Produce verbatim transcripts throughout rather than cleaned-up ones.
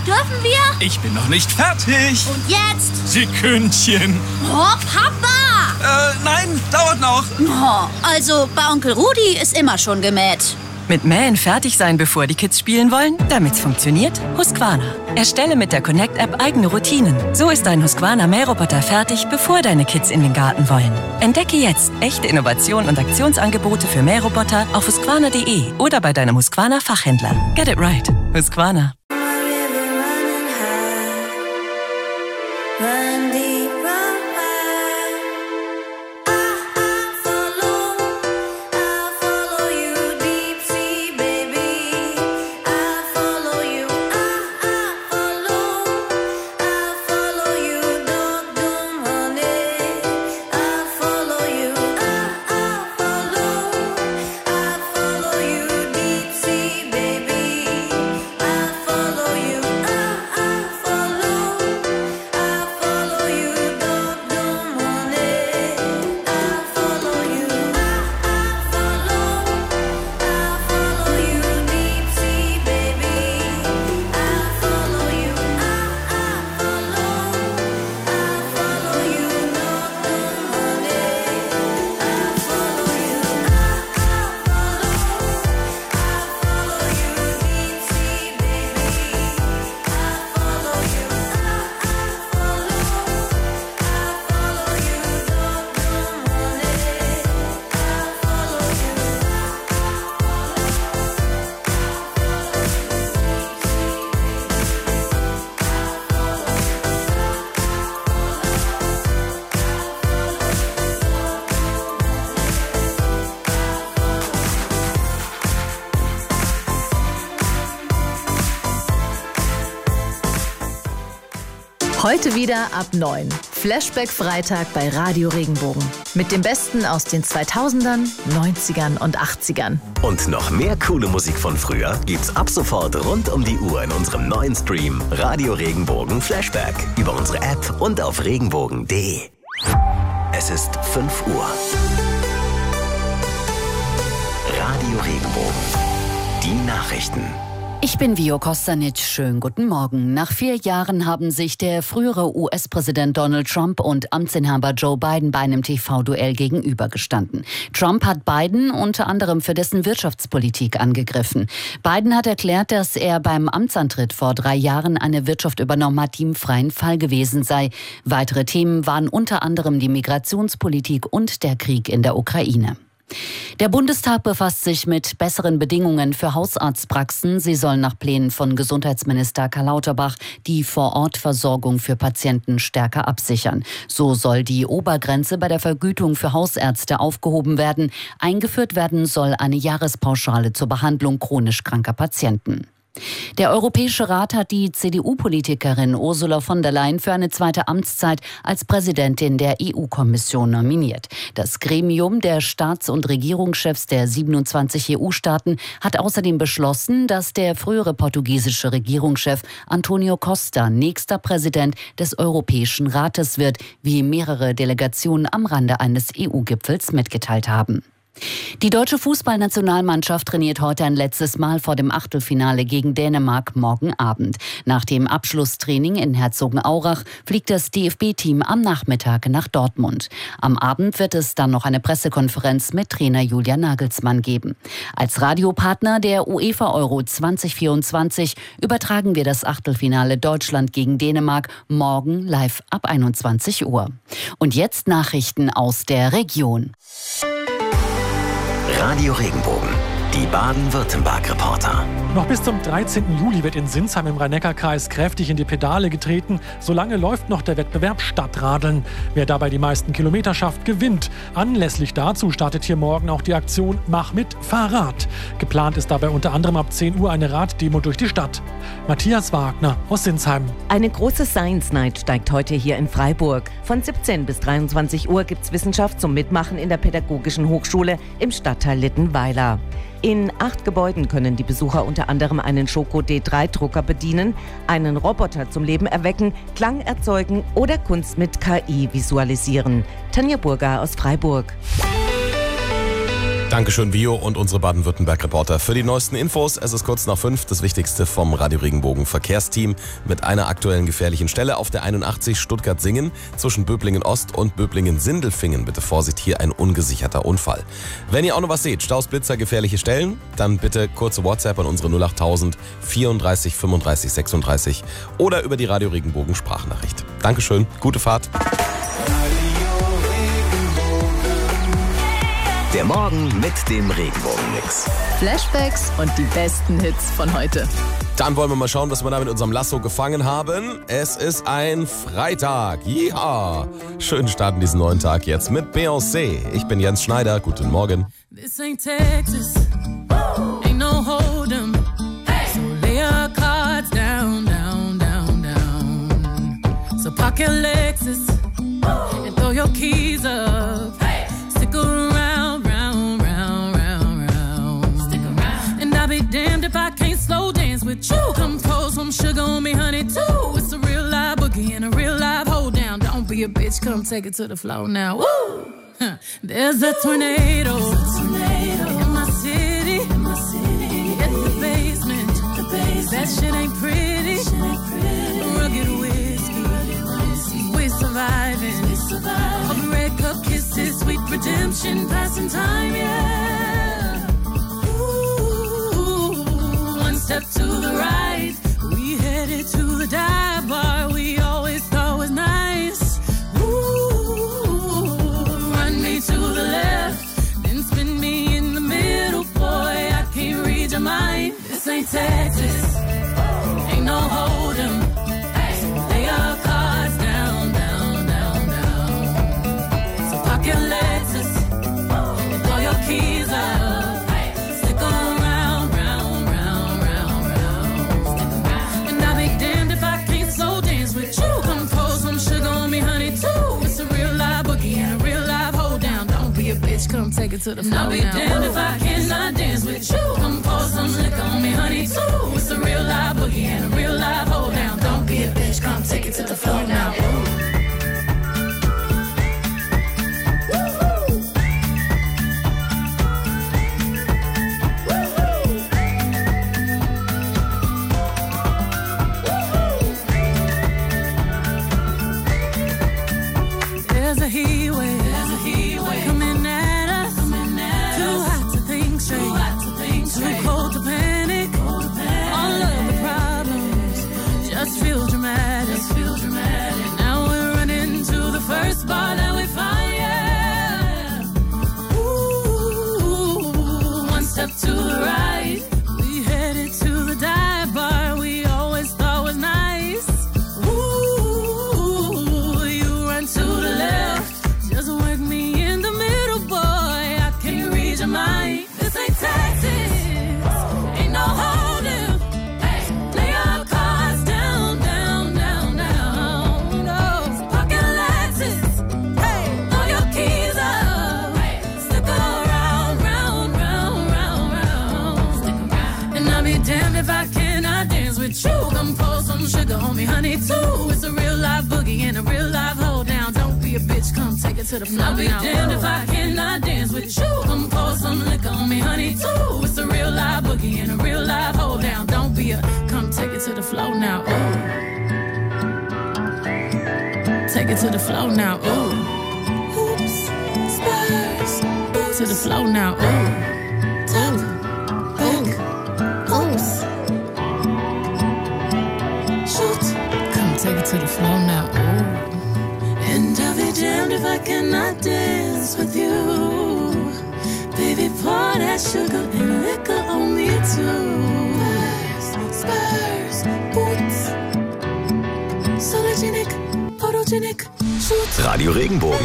dürfen wir? Ich bin noch nicht fertig. Und jetzt? Sekündchen. Oh, Papa! Äh, nein, dauert noch. Oh, also, bei Onkel Rudi ist immer schon gemäht. Mit Mähen fertig sein, bevor die Kids spielen wollen? Damit's funktioniert, Husqvarna. Erstelle mit der Connect-App eigene Routinen. So ist dein Husqvarna-Mähroboter fertig, bevor deine Kids in den Garten wollen. Entdecke jetzt echte Innovationen und Aktionsangebote für Mähroboter auf husqvarna punkt de oder bei deinem Husqvarna-Fachhändler. Get it right. Husqvarna. Heute wieder ab neun. Flashback Freitag bei Radio Regenbogen. Mit dem Besten aus den zweitausendern, neunzigern und achtzigern. Und noch mehr coole Musik von früher gibt's ab sofort rund um die Uhr in unserem neuen Stream Radio Regenbogen Flashback über unsere App und auf regenbogen punkt de. Es ist fünf Uhr. Radio Regenbogen. Die Nachrichten. Ich bin Vio Kostanic. Schönen guten Morgen. Nach vier Jahren haben sich der frühere U S-Präsident Donald Trump und Amtsinhaber Joe Biden bei einem T V-Duell gegenübergestanden. Trump hat Biden unter anderem für dessen Wirtschaftspolitik angegriffen. Biden hat erklärt, dass er beim Amtsantritt vor drei Jahren eine Wirtschaft übernommen hat, die im freien Fall gewesen sei. Weitere Themen waren unter anderem die Migrationspolitik und der Krieg in der Ukraine. Der Bundestag befasst sich mit besseren Bedingungen für Hausarztpraxen. Sie sollen nach Plänen von Gesundheitsminister Karl Lauterbach die Vorortversorgung für Patienten stärker absichern. So soll die Obergrenze bei der Vergütung für Hausärzte aufgehoben werden. Eingeführt werden soll eine Jahrespauschale zur Behandlung chronisch kranker Patienten. Der Europäische Rat hat die C D U-Politikerin Ursula von der Leyen für eine zweite Amtszeit als Präsidentin der E U-Kommission nominiert. Das Gremium der Staats- und Regierungschefs der siebenundzwanzig E U-Staaten hat außerdem beschlossen, dass der frühere portugiesische Regierungschef Antonio Costa nächster Präsident des Europäischen Rates wird, wie mehrere Delegationen am Rande eines E U-Gipfels mitgeteilt haben. Die deutsche Fußballnationalmannschaft trainiert heute ein letztes Mal vor dem Achtelfinale gegen Dänemark morgen Abend. Nach dem Abschlusstraining in Herzogenaurach fliegt das D F B-Team am Nachmittag nach Dortmund. Am Abend wird es dann noch eine Pressekonferenz mit Trainer Julian Nagelsmann geben. Als Radiopartner der UEFA Euro zwanzig vierundzwanzig übertragen wir das Achtelfinale Deutschland gegen Dänemark morgen live ab einundzwanzig Uhr. Und jetzt Nachrichten aus der Region. Radio Regenbogen, die Baden-Württemberg-Reporter. Noch bis zum dreizehnten Juli wird in Sinsheim im Rhein-Neckar-Kreis kräftig in die Pedale getreten. Solange läuft noch der Wettbewerb Stadtradeln. Wer dabei die meisten Kilometer schafft, gewinnt. Anlässlich dazu startet hier morgen auch die Aktion Mach mit Fahrrad. Geplant ist dabei unter anderem ab zehn Uhr eine Raddemo durch die Stadt. Matthias Wagner aus Sinsheim. Eine große Science Night steigt heute hier in Freiburg. Von siebzehn bis dreiundzwanzig Uhr gibt's Wissenschaft zum Mitmachen in der Pädagogischen Hochschule im Stadtteil Littenweiler. In acht Gebäuden können die Besucher unter anderem einen Schoko D drei Drucker bedienen, einen Roboter zum Leben erwecken, Klang erzeugen oder Kunst mit K I visualisieren. Tanja Burger aus Freiburg. Dankeschön, Vio und unsere Baden-Württemberg-Reporter für die neuesten Infos. Es ist kurz nach fünf, das Wichtigste vom Radio Regenbogen Verkehrsteam mit einer aktuellen gefährlichen Stelle auf der einundachtzig Stuttgart-Singen zwischen Böblingen-Ost und Böblingen-Sindelfingen. Bitte Vorsicht, hier ein ungesicherter Unfall. Wenn ihr auch noch was seht, Staus, Blitzer, gefährliche Stellen, dann bitte kurze WhatsApp an unsere null acht tausend vierunddreißig fünfunddreißig sechsunddreißig oder über die Radio Regenbogen Sprachnachricht. Dankeschön, gute Fahrt. Der Morgen mit dem Regenbogen-Mix. Flashbacks und die besten Hits von heute. Dann wollen wir mal schauen, was wir da mit unserem Lasso gefangen haben. Es ist ein Freitag. Ja, schön starten diesen neuen Tag jetzt mit Beyoncé. Ich bin Jens Schneider. Guten Morgen. This ain't Texas. Ain't no hold'em. So lay your cards down, down, down, down. So park your Lexus and throw your keys up. Stick around, round, round, round, round. Stick around. And I'll be damned if I can't slow dance with you. Come pour some sugar on me, honey, too. It's a real live boogie and a real live hold down. Don't be a bitch, come take it to the floor now. Woo! Huh. There's a tornado, tornado in my city. In my city. Get the basement. The basement. That shit ain't pretty. Shit ain't pretty. Rugged whiskey. Rugged whiskey. We surviving. We surviving. All the red cup kisses, sweet redemption, passing time, yeah. Ooh, one step to the right, we headed to the dive bar we always thought was nice. Ooh, run me to the left, then spin me in the middle, boy, I can't read your mind. This ain't Texas, ain't no hold'em. So lay your cards down, down, down, down. So park your Lexus and throw your keys up. Stick around, round, round, round, round. And I'll be damned if I can't slow dance with you. Come pour some sugar on me, honey, too. It's a real live boogie and a real live hold down. Don't be a bitch, come take it to the floor now. I'll be damned if I cannot dance with you. Come pour some liquor on me, honey, too. It's a real live boogie and a real live hold down. Don't be a bitch, come take it to the floor now. Ooh. There's a heat wave, there's a heat wave coming at us, coming at too us. Hot to think straight, too hot to think straight, too cold to panic, cold to panic. All of the problems just feel dramatic, just feel dramatic. Now we're running to the first bar that we find, yeah. Ooh, one step to the right, we headed to the dive bar we always thought was nice. Ooh, you run to the left, just work me in the middle, boy, I can't read your mind. This ain't Texas, ain't no hold'em. Lay your cards down, down, down, down. No, so park your Lexus, hey, throw your keys up. Stick around, round, round, round, round. Stick around. And I'll be damned if I cannot dance with you. Come pour some sugar on me, honey, too. It's a real live boogie and a real live hold down. Don't be a bitch, come take it to the floor. I'll be damned if I cannot dance with you. Come pour some liquor on me, honey, too. It's a real live boogie and a real live hold down. Don't be a, come take it to the floor now. Ooh. Take it to the floor now. Ooh. Hoops, Spurs, to the floor now. Ooh. Top, back, pulse. Shoot, come take it to the floor now. Ooh. And I'll be damned if I cannot dance with you. Baby, pour that sugar and liquor on me too. Spurs, Spurs, boots. Sologenic, photogenic, shoot. Radio Regenbogen.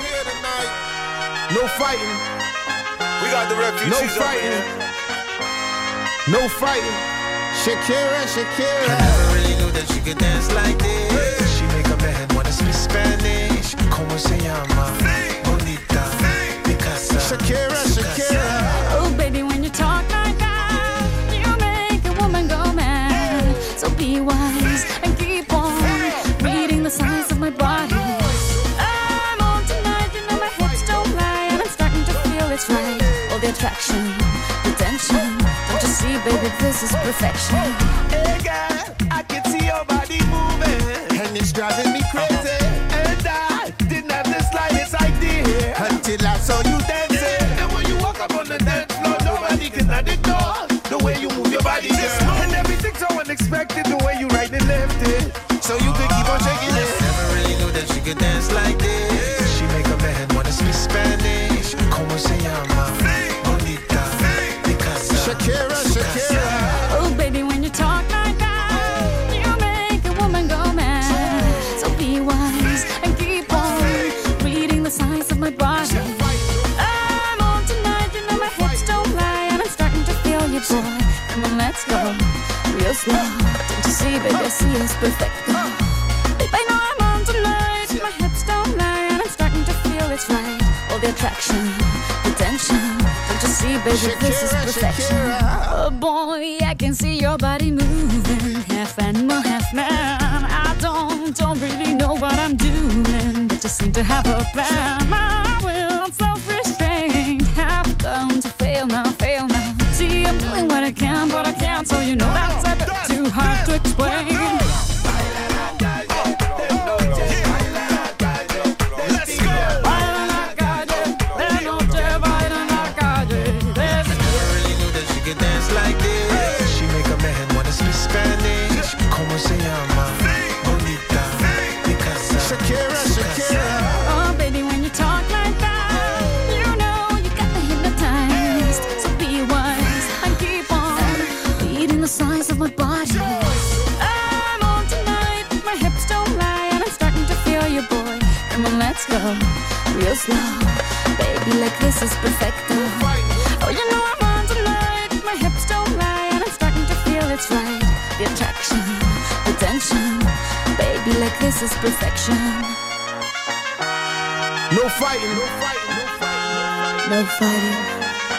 No fighting. We got the refugees. No fighting. No fighting. Shakira, Shakira. I never really knew that she could dance like this. She make a man wanna speak Spanish. Como se llama? Bonita. Picasa. Shakira, Shakira. Oh, baby, when you talk like that, you make a woman go mad. So be wise and keep on reading the signs of my body. I'm on tonight, you know my hips don't lie, and I'm starting to feel it's right. All their baby, this is perfection. Hey girl, I can see your body moving, and it's driving me crazy. And I didn't have the slightest idea until I saw you dancing. And when you walk up on the dance floor, nobody can ignore the way you move your body, girl. And everything's so unexpected, the way you right and left it, so you could keep on shaking it. Never really knew that she could dance like this. She make a man wanna speak Spanish. Como se llama? Bonita. Picasa. Shakira, Shakira. Oh, baby, when you talk like that, you make a woman go mad. So be wise and keep on reading the signs of my body. I'm on tonight, you know my hips don't lie, and I'm starting to feel you, boy. Come on, let's go real slow. Don't you see, baby, I see it's perfect. Babe, I know I'm on tonight, my hips don't lie, and I'm starting to feel it's right. All the attraction, the tension. Don't you see, baby, this is perfection. Oh boy, I can see your body moving, half animal, half man. I don't, don't really know what I'm doing, but just seem to have a plan. My will, I'm self-restrained, have done to fail now, fail now. See, I'm doing what I can, but I can't, so you know that's a bit too hard to explain. Let's go real slow, baby, like this is perfecto. Oh, you know I'm on tonight, my hips don't lie, and I'm starting to feel it's right. The attraction, the tension, baby, like this is perfection. No fighting, no fighting, no fighting, no fighting.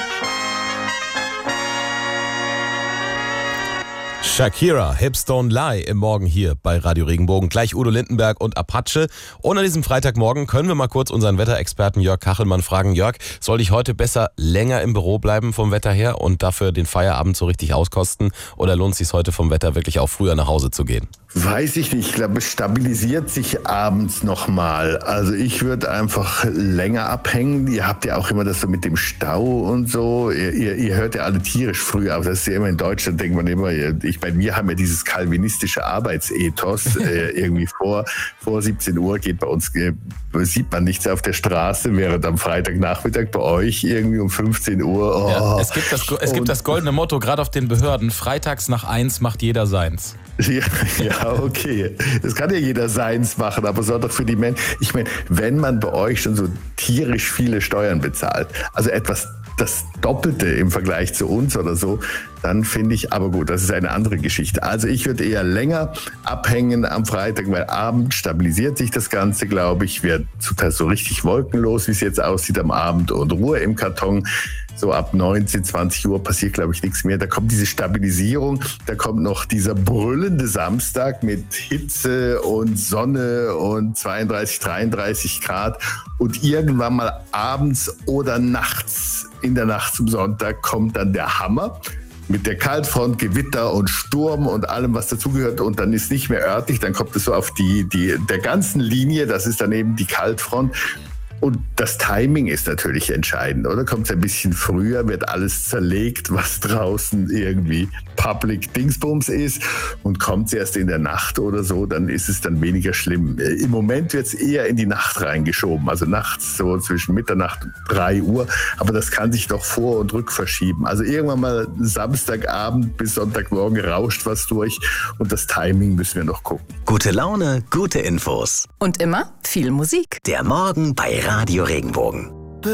Shakira, Hips Don't Lie im Morgen hier bei Radio Regenbogen. Gleich Udo Lindenberg und Apache. Und an diesem Freitagmorgen können wir mal kurz unseren Wetterexperten Jörg Kachelmann fragen. Jörg, soll ich heute besser länger im Büro bleiben vom Wetter her und dafür den Feierabend so richtig auskosten? Oder lohnt es sich heute vom Wetter wirklich auch früher nach Hause zu gehen? Weiß ich nicht. Ich glaube, es stabilisiert sich abends nochmal. Also ich würde einfach länger abhängen. Ihr habt ja auch immer das so mit dem Stau und so. Ihr, ihr, ihr hört ja alle tierisch früh, aber das ist ja immer in Deutschland, denkt man immer, ich, bei mir haben wir dieses kalvinistische Arbeitsethos. äh, irgendwie vor, vor siebzehn Uhr geht bei uns, äh, sieht man nichts auf der Straße, während am Freitagnachmittag bei euch irgendwie um fünfzehn Uhr. Oh. Ja, es gibt das, es gibt das goldene Motto, gerade auf den Behörden, freitags nach eins macht jeder seins. Ja, ja, okay. Das kann ja jeder seins machen, aber soll doch für die Menschen. Ich meine, wenn man bei euch schon so tierisch viele Steuern bezahlt, also etwas das Doppelte im Vergleich zu uns oder so, dann finde ich, aber gut, das ist eine andere Geschichte. Also ich würde eher länger abhängen am Freitag, weil Abend stabilisiert sich das Ganze, glaube ich, wird so richtig wolkenlos, wie es jetzt aussieht am Abend, und Ruhe im Karton. So ab neunzehn, zwanzig Uhr passiert, glaube ich, nichts mehr. Da kommt diese Stabilisierung, da kommt noch dieser brüllende Samstag mit Hitze und Sonne und zweiunddreißig, dreiunddreißig Grad. Und irgendwann mal abends oder nachts, in der Nacht zum Sonntag, kommt dann der Hammer mit der Kaltfront, Gewitter und Sturm und allem, was dazugehört. Und dann ist nicht mehr örtlich, dann kommt es so auf die, die der ganzen Linie, das ist dann eben die Kaltfront. Und das Timing ist natürlich entscheidend, oder? Kommt es ein bisschen früher, wird alles zerlegt, was draußen irgendwie Public Dingsbums ist, und kommt es erst in der Nacht oder so, dann ist es dann weniger schlimm. Im Moment wird es eher in die Nacht reingeschoben, also nachts so zwischen Mitternacht und drei Uhr, aber das kann sich doch vor und rück verschieben. Also irgendwann mal Samstagabend bis Sonntagmorgen rauscht was durch, und das Timing müssen wir noch gucken. Gute Laune, gute Infos. Und immer viel Musik. Der Morgen bei Radio Regenbogen.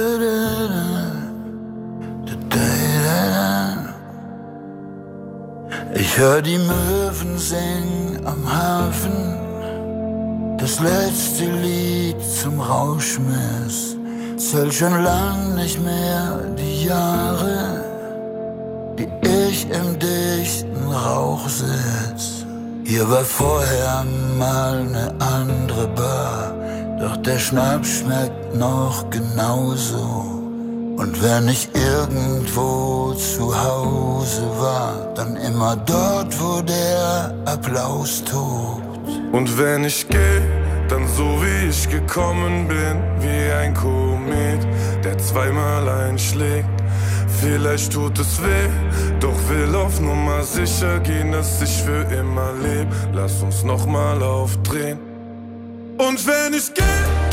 Ich hör die Möwen singen am Hafen, das letzte Lied zum Rauschmiss. Zählt schon lang nicht mehr die Jahre, die ich im dichten Rauch sitz. Hier war vorher mal ne andere Bar, doch der Schnaps schmeckt noch genauso. Und wenn ich irgendwo zu Hause war, dann immer dort, wo der Applaus tobt. Und wenn ich geh, dann so wie ich gekommen bin, wie ein Komet, der zweimal einschlägt. Vielleicht tut es weh, doch will auf Nummer sicher gehen, dass ich für immer leb. Lass uns nochmal aufdrehen. Und wenn ich geh,